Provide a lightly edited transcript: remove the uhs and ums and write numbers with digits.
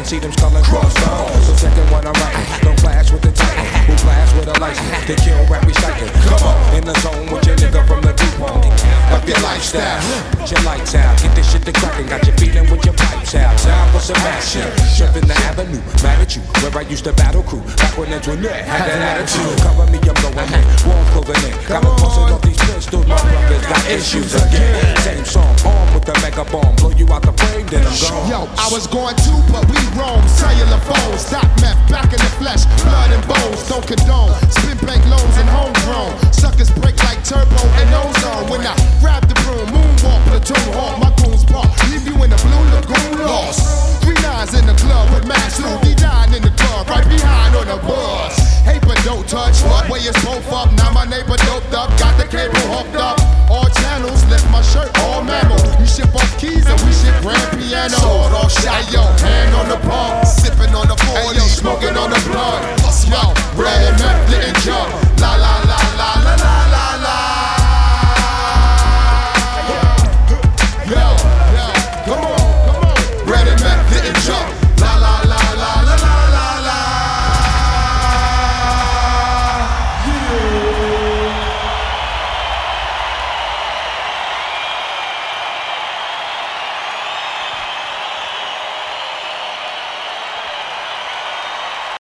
see them skull and crossbones. The second one I'm writing, don't clash with the titan who clash with a license to kill rap recycling. Come on, in the zone with your nigga from the viewpoint. Up your lifestyle, put your lights out, get this shit to crackin', got you feeling with your pipes out. Time for some action, stripping the avenue, mad at you, where I used to battle crew. Back when Antoinette had that attitude. Cover me, I'm going in, warm clothing in. Got me posted off these pistols, my brothers got issues again. Same song, armed with the mega bomb, blow you out the frame, then I'm gone. Yo, I was going to, but we roam. Cellular phones, stop meth, back in the flesh, blood and bones, don't condone. Spin bank loans and homegrown. Suckers break like turbo and ozone. When I grab the broom, moonwalk, platoon hawk, my goons park. Leave you in the blue lagoon lost. 3 9s in the club with Max Lou, D9 in the club, right behind on the bus. Hey, but don't touch what way it's both up. Now my neighbor doped up, got the cable hooked up. All channels, lift my shirt, all mammal. You ship off keys and we ship grand piano. Sword off shot, yo, hand on the pump.